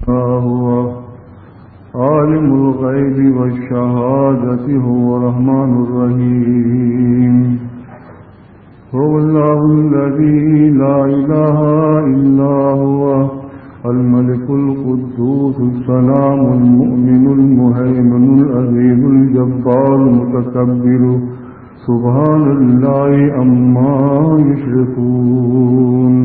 هو عالم الغيب والشهادة هو الرحمن الرحيم هو الله الذي لا إله إلا هو الملك القدوس السلام المؤمن المهيمن العزيز الجبار المتكبر سبحان الله عما يشركون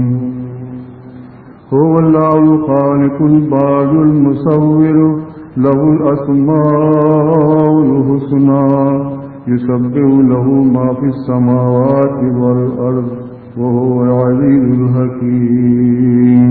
هو الله الخالق البارئ المصور له الأسماء الحسنى يسبح له ما في السماوات والأرض وهو العزيز الحكيم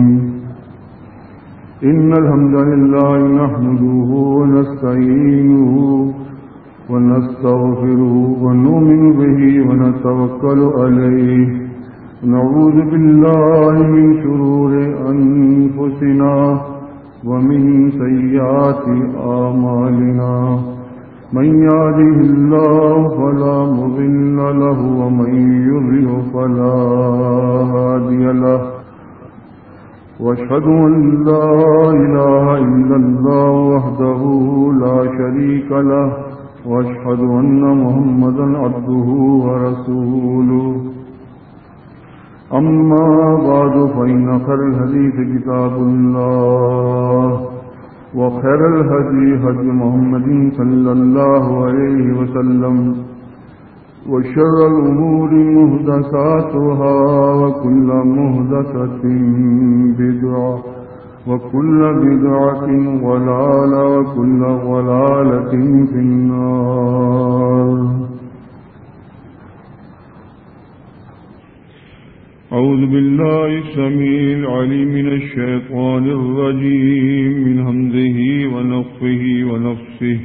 إن الحمد لله نحمده ونستعينه ونستغفره ونؤمن به ونتوكل عليه نعوذ بالله من شرور أنفسنا ومن سيئات أعمالنا من يهده الله فلا مضل له ومن يضلل فلا هادي له واشهد أن لا إله إلا الله وحده لا شريك له واشهد أن محمدا عبده ورسوله أما بعد فإن خير الحديث كتاب الله وخير الهدي هدي محمد صلى الله عليه وسلم وشر الأمور محدثاتها وكل محدثة بدعة وكل بدعة ضلالة وكل ضلالة في النار. أعوذ بالله السميع العليم من الشيطان الرجيم من همزه ونفخه ونفسه.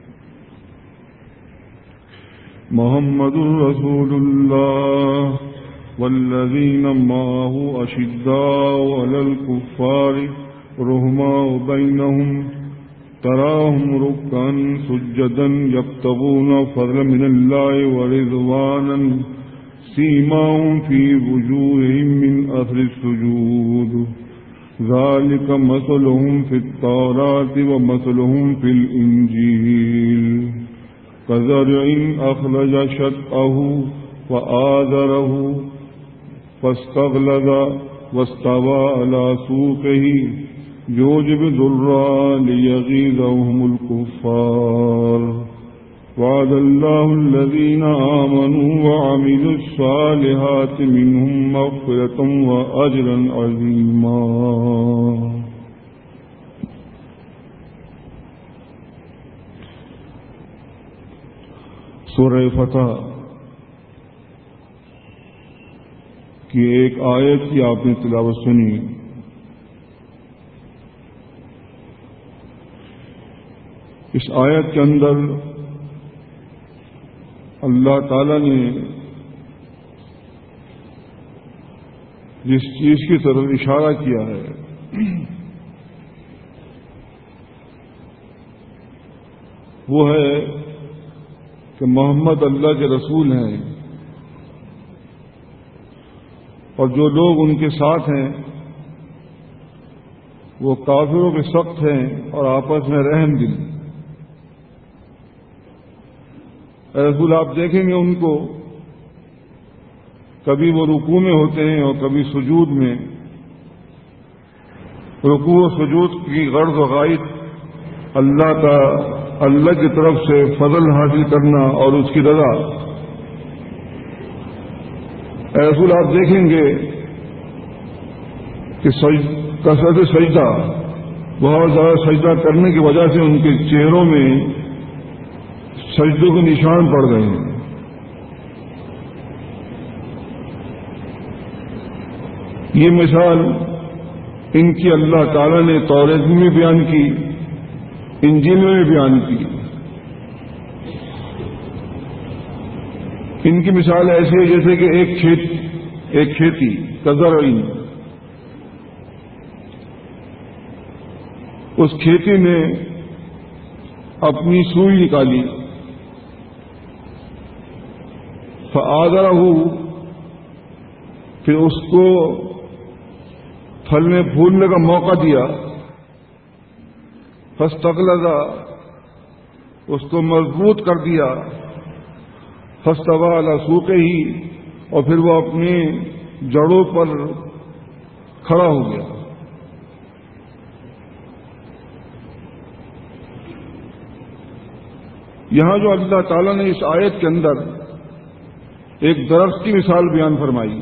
محمد رسول الله والذين معه أشداء على الكفار رحماء بينهم تراهم ركعا سجدا يبتغون فضلا من الله ورضوانا سيماهم في وجوههم من أثر السجود ذلك مثلهم في التوراة ومثلهم في الإنجيل كزرع أخرج شطأه فآزره فاستغلظ واستوى على سوقه يعجب الضراء ليغيظهم الكفار وعد الله الذين آمنوا وعملوا الصالحات منهم مغفرة وأجرا عظيما. سورہ فتح کی ایک آیت کی آپ نے تلاوت سنی. اس آیت کے اندر اللہ تعالی نے جس چیز کی طرف اشارہ کیا ہے وہ ہے کہ محمد اللہ کے رسول ہیں اور جو لوگ ان کے ساتھ ہیں وہ کافروں کے سخت ہیں اور آپس میں رحم دل. رسول آپ دیکھیں گے ان کو کبھی وہ رکوع میں ہوتے ہیں اور کبھی سجود میں. رکوع و سجود کی غرض و غائد اللہ کی طرف سے فضل حاصل کرنا اور اس کی رضا. رسول آپ دیکھیں گے کہ کثرت سجدہ بہت زیادہ سجدہ کرنے کی وجہ سے ان کے چہروں میں سجدوں کے نشان پڑ گئے ہیں. یہ مثال ان کی اللہ تعالی نے توریت میں بیان کی, انجیل میں بھی بیان کی. ان کی مثال ایسی ہے جیسے کہ ایک کھیتی کزرعین, اس کھیتی نے اپنی سوئی نکالی, فآذرہ, پھر اس کو پھلنے پھولنے کا موقع دیا, فاستغلظ، اس کو مضبوط کر دیا، فاستوى علی سوقہ، اور پھر وہ اپنی جڑوں پر کھڑا ہو گیا۔ یہاں جو اللہ تعالیٰ نے اس آیت کے اندر ایک درخت کی مثال بیان فرمائی،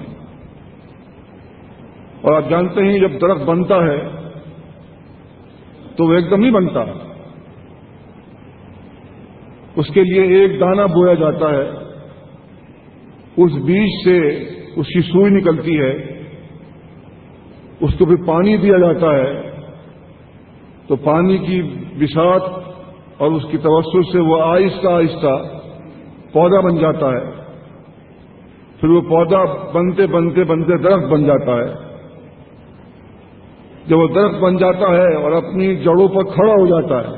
اور آپ جانتے ہیں جب درخت بنتا ہے تو وہ ایک دم نہیں بنتا، اس کے لیے ایک دانہ بویا جاتا ہے، اس بیج سے اس کی سوئی نکلتی ہے، اس کو پھر پانی دیا جاتا ہے، تو پانی کی بساط اور اس کی توسط سے وہ آہستہ آہستہ پودا بن جاتا ہے، پھر وہ پودا بنتے بنتے بنتے درخت بن جاتا ہے۔ جب وہ درخت بن جاتا ہے اور اپنی جڑوں پر کھڑا ہو جاتا ہے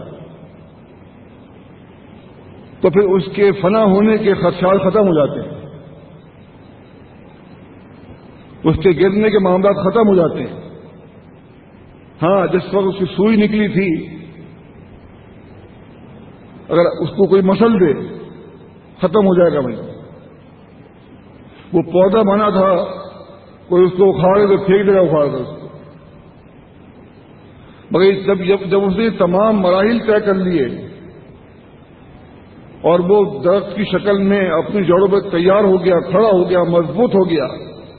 تو پھر اس کے فنا ہونے کے خدشات ختم ہو جاتے ہیں، اس کے گرنے کے معاملات ختم ہو جاتے ہیں۔ ہاں، جس وقت اس کی سوئی نکلی تھی، اگر اس کو کوئی مسل دے ختم ہو جائے گا بھائی۔ وہ پودا بنا تھا، کوئی اس کو اکھاڑے تو پھینک دے گا، اکھاڑ کر اس کو، مگر جب اس نے تمام مراحل طے کر لیے اور وہ درخت کی شکل میں اپنی جڑوں پر تیار ہو گیا، کھڑا ہو گیا، مضبوط ہو گیا،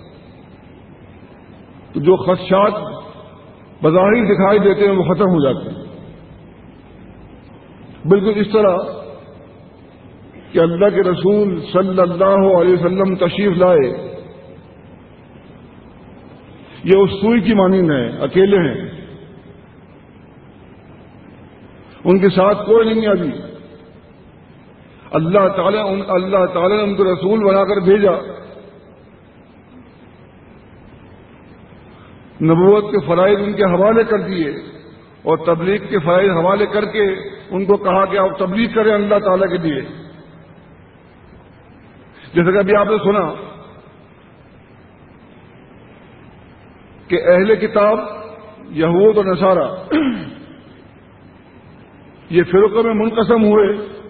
تو جو خدشات بظاہر دکھائی دیتے ہیں وہ ختم ہو جاتے ہیں۔ بالکل اس طرح کہ اللہ کے رسول صلی اللہ علیہ وسلم تشریف لائے، یہ اس سوئی کی مانند ہے، اکیلے ہیں، ان کے ساتھ کوئی نہیں ہے ابھی۔ اللہ تعالیٰ نے ان کو رسول بنا کر بھیجا، نبوت کے فرائض ان کے حوالے کر دیے اور تبلیغ کے فرائض حوالے کر کے ان کو کہا کہ آپ تبلیغ کریں اللہ تعالیٰ کے لیے۔ جیسا کہ ابھی آپ نے سنا کہ اہل کتاب یہود اور نصارہ یہ فرقوں میں منقسم ہوئے،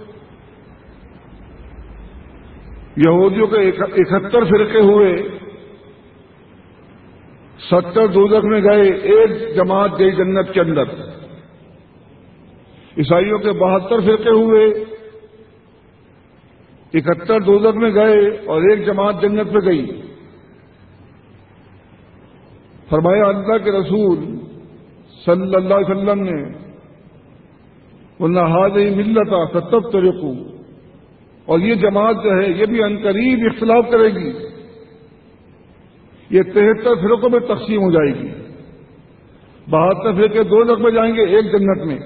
یہودیوں کے 71 فرقے ہوئے، 70 دوزخ میں گئے، ایک جماعت گئی جنت کے اندر۔ عیسائیوں کے 72 فرقے ہوئے، 71 دوزخ میں گئے اور ایک جماعت جنت میں گئی۔ فرمایا اللہ کے رسول صلی اللہ علیہ وسلم نے، وَإِنَّ هَٰذِهِ مِلَّةً تَتَّفِرِقُ، اور یہ جماعت جو ہے یہ بھی عنقریب اختلاف کرے گی، یہ 73 فرقوں میں تقسیم ہو جائے گی، 72 فرقے دوزخ میں جائیں گے، ایک جنت میں۔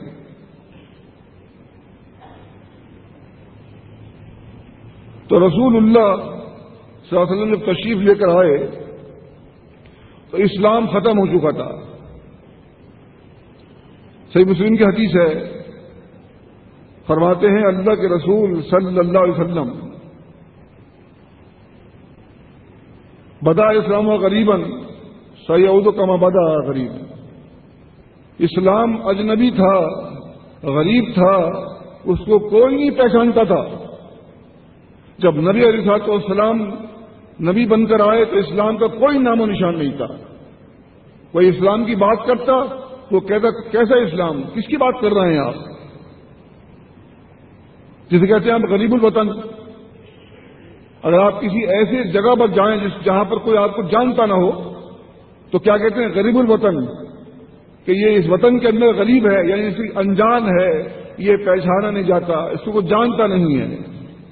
تو رسول اللہ صلی اللہ علیہ وسلم جب تشریف لے کر آئے تو اسلام ختم ہو چکا تھا۔ صحیح مسلم کی حدیث ہے، فرماتے ہیں اللہ کے رسول صلی اللہ علیہ وسلم، بدا اسلام غریباً سیعود کما بدا غریبا، اسلام اجنبی تھا، غریب تھا، اس کو کوئی نہیں پہچانتا تھا۔ جب نبی علیہ الصلوۃ والسلام نبی بن کر آئے تو اسلام کا کوئی نام و نشان نہیں تھا۔ کوئی اسلام کی بات کرتا تو کہتا کیسا اسلام، کس کی بات کر رہے ہیں آپ؟ جسے کہتے ہیں آپ غریب الوطن۔ اگر آپ کسی ایسی جگہ پر جائیں جہاں پر کوئی آپ کو جانتا نہ ہو تو کیا کہتے ہیں؟ غریب الوطن، کہ یہ اس وطن کے اندر غریب ہے، یعنی اس کی انجان ہے، یہ پہچانا نہیں جاتا، اس کو جانتا نہیں ہے۔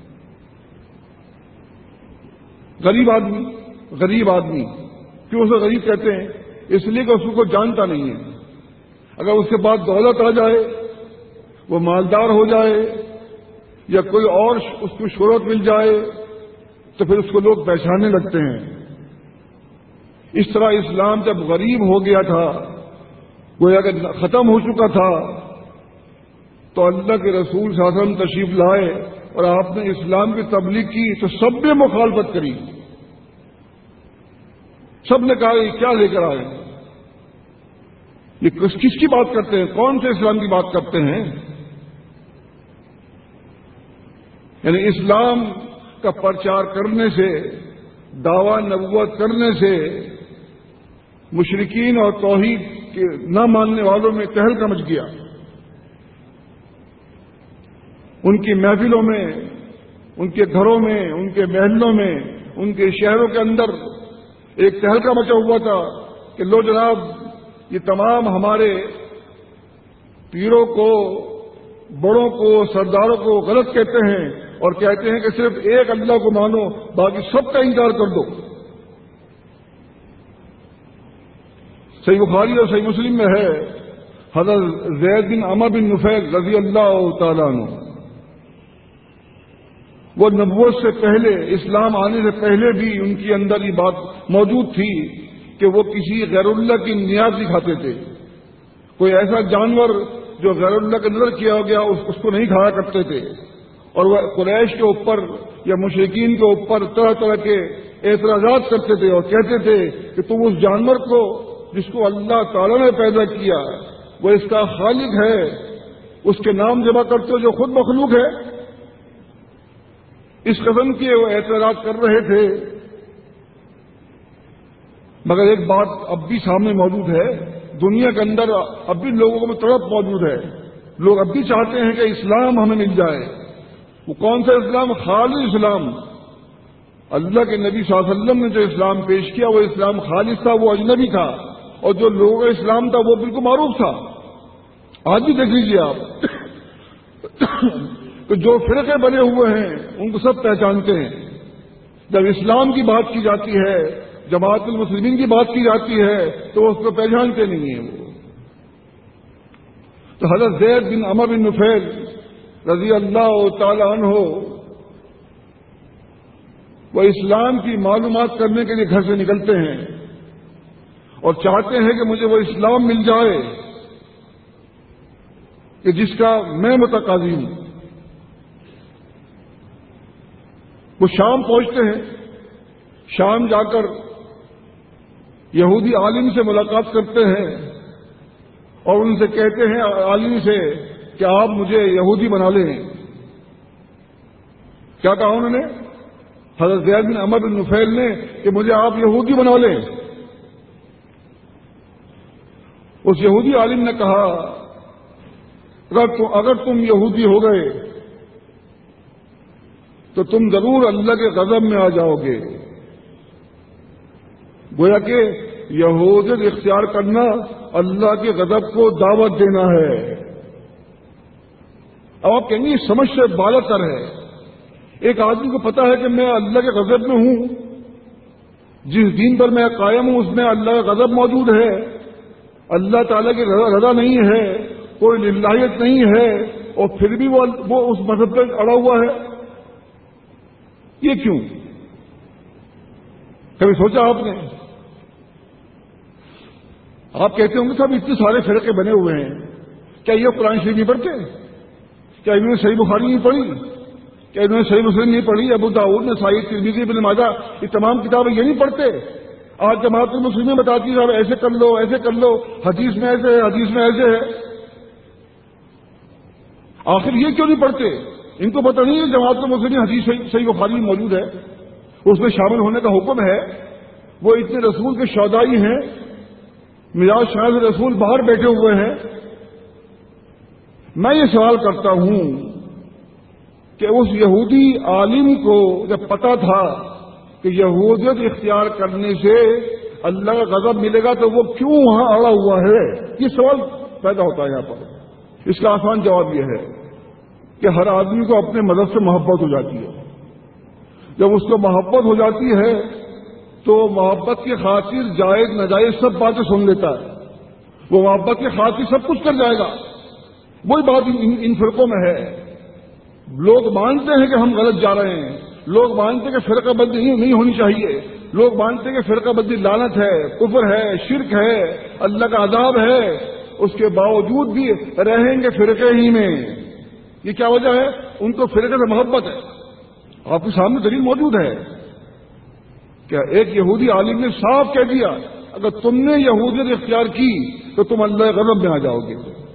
غریب آدمی کیوں اسے غریب کہتے ہیں؟ اس لیے کہ اس کو جانتا نہیں ہے۔ اگر اس کے پاس دولت آ جائے، وہ مالدار ہو جائے یا کوئی اور اس کو شہرت مل جائے تو پھر اس کو لوگ پہچاننے لگتے ہیں۔ اس طرح اسلام جب غریب ہو گیا تھا، گویا کہ ختم ہو چکا تھا، تو اللہ کے رسول صلی اللہ علیہ وسلم تشریف لائے اور آپ نے اسلام کی تبلیغ کی تو سب نے مخالفت کری۔ سب نے کہا یہ کیا لے کر آئے؟ یہ کس کی بات کرتے ہیں؟ کون سے اسلام کی بات کرتے ہیں؟ یعنی اسلام کا پرچار کرنے سے، دعویٰ نبوت کرنے سے مشرکین اور توحید کے نہ ماننے والوں میں تہلکہ مچ گیا. ان کی محفلوں میں، ان کے گھروں میں، ان کے محلوں میں، ان کے شہروں کے اندر ایک تہلکہ مچا ہوا تھا کہ لو جناب، یہ تمام ہمارے پیروں کو، بڑوں کو، سرداروں کو غلط کہتے ہیں اور کہتے ہیں کہ صرف ایک اللہ کو مانو، باقی سب کا انکار کر دو. صحیح بخاری اور صحیح مسلم میں ہے، حضرت زید بن عمرو بن نفیل رضی اللہ تعالیٰ عنہ، وہ نبوت سے پہلے، اسلام آنے سے پہلے بھی ان کے اندر یہ بات موجود تھی کہ وہ کسی غیر اللہ کی نیاز نہیں کھاتے تھے. کوئی ایسا جانور جو غیر اللہ کا نظر کیا گیا اس کو نہیں کھایا کرتے تھے. اور وہ قریش کے اوپر یا مشرکین کے اوپر طرح طرح کے اعتراضات کرتے تھے اور کہتے تھے کہ تم اس جانور کو جس کو اللہ تعالیٰ نے پیدا کیا، وہ اس کا خالق ہے، اس کے نام جمع کرتے ہو جو خود مخلوق ہے. اس قسم کے وہ اعتراض کر رہے تھے. مگر ایک بات اب بھی سامنے موجود ہے، دنیا کے اندر اب بھی لوگوں میں تڑپ موجود ہے. لوگ اب بھی چاہتے ہیں کہ اسلام ہمیں مل جائے. وہ کون سا اسلام؟ خالص اسلام. اللہ کے نبی صلی اللہ علیہ وسلم نے جو اسلام پیش کیا وہ اسلام خالص تھا، وہ اجنبی تھا. اور جو لوگوں کا اسلام تھا وہ بالکل معروف تھا. آج بھی دیکھ لیجیے آپ کہ جو فرقے بنے ہوئے ہیں ان کو سب پہچانتے ہیں. جب اسلام کی بات کی جاتی ہے، جماعت المسلمین کی بات کی جاتی ہے تو وہ اس کو پہچانتے نہیں ہیں. وہ تو حضرت زید بن عمرو بن نفیل رضی اللہ تعالی عنہ وہ اسلام کی معلومات کرنے کے لیے گھر سے نکلتے ہیں اور چاہتے ہیں کہ مجھے وہ اسلام مل جائے کہ جس کا میں متقاضی ہوں. وہ شام پہنچتے ہیں. شام جا کر یہودی عالم سے ملاقات کرتے ہیں اور ان سے کہتے ہیں عالم سے کہ آپ مجھے یہودی بنا لیں. کیا کہا انہوں نے؟ حضرت زید بن عمرو بن نفیل نے کہ مجھے آپ یہودی بنا لیں. اس یہودی عالم نے کہا اگر تم یہودی ہو گئے تو تم ضرور اللہ کے غضب میں آ جاؤ گے. گویا کہ یہودیت اختیار کرنا اللہ کے غضب کو دعوت دینا ہے. اب آپ کہیں گے یہ سمجھ سے بالا تر ہے. ایک آدمی کو پتا ہے کہ میں اللہ کے غضب میں ہوں، جس دین پر میں قائم ہوں اس میں اللہ کا غضب موجود ہے، اللہ تعالیٰ کی رضا نہیں ہے، کوئی للہیت نہیں ہے، اور پھر بھی وہ اس مذہب پر اڑا ہوا ہے. یہ کیوں؟ کبھی سوچا آپ نے؟ آپ کہتے ہوں گے صاحب اتنے سارے فرقے بنے ہوئے ہیں، کیا یہ قرآن شریف نہیں پڑھتے؟ کیا انہوں نے صحیح بخاری نہیں پڑھی؟ کیا انہوں نے صحیح مسلم نہیں پڑھی؟ ابو داؤد، نسائی، ترمذی، ابن ماجہ، یہ تمام کتابیں یہ نہیں پڑھتے؟ آج جماعت المسلمین بتاتی ہے صاحب ایسے کر لو، ایسے کر لو، حدیث میں ایسے ہے، حدیث میں ایسے ہے. آخر یہ کیوں نہیں پڑھتے؟ ان کو پتہ نہیں ہے جماعت المسلمین حدیث صحیح بخاری میں موجود ہے، اس میں شامل ہونے کا حکم ہے. وہ اتنے رسول کے شہدائی ہیں، مزاج شاہد رسول باہر بیٹھے ہوئے ہیں. میں یہ سوال کرتا ہوں کہ اس یہودی عالم کو جب پتا تھا کہ یہودیت اختیار کرنے سے اللہ کا غضب ملے گا تو وہ کیوں وہاں اڑا ہوا ہے؟ یہ سوال پیدا ہوتا ہے یہاں پر. اس کا آسان جواب یہ ہے کہ ہر آدمی کو اپنے مذہب سے محبت ہو جاتی ہے. جب اس کو محبت ہو جاتی ہے تو محبت کی خاطر جائز ناجائز سب باتیں سن لیتا ہے. وہ محبت کی خاطر سب کچھ کر جائے گا. وہی بات ان فرقوں میں ہے. لوگ مانتے ہیں کہ ہم غلط جا رہے ہیں، لوگ مانتے ہیں کہ فرقہ بندی نہیں ہونی چاہیے، لوگ مانتے ہیں کہ فرقہ بندی لعنت ہے، کفر ہے، شرک ہے، اللہ کا عذاب ہے، اس کے باوجود بھی رہیں گے فرقے ہی میں. یہ کیا وجہ ہے؟ ان کو فرقے سے محبت ہے. آپ کے سامنے دلیل موجود ہے کہ ایک یہودی عالم نے صاف کہہ دیا اگر تم نے یہودیت اختیار کی تو تم اللہ غضب میں آ جاؤ گے.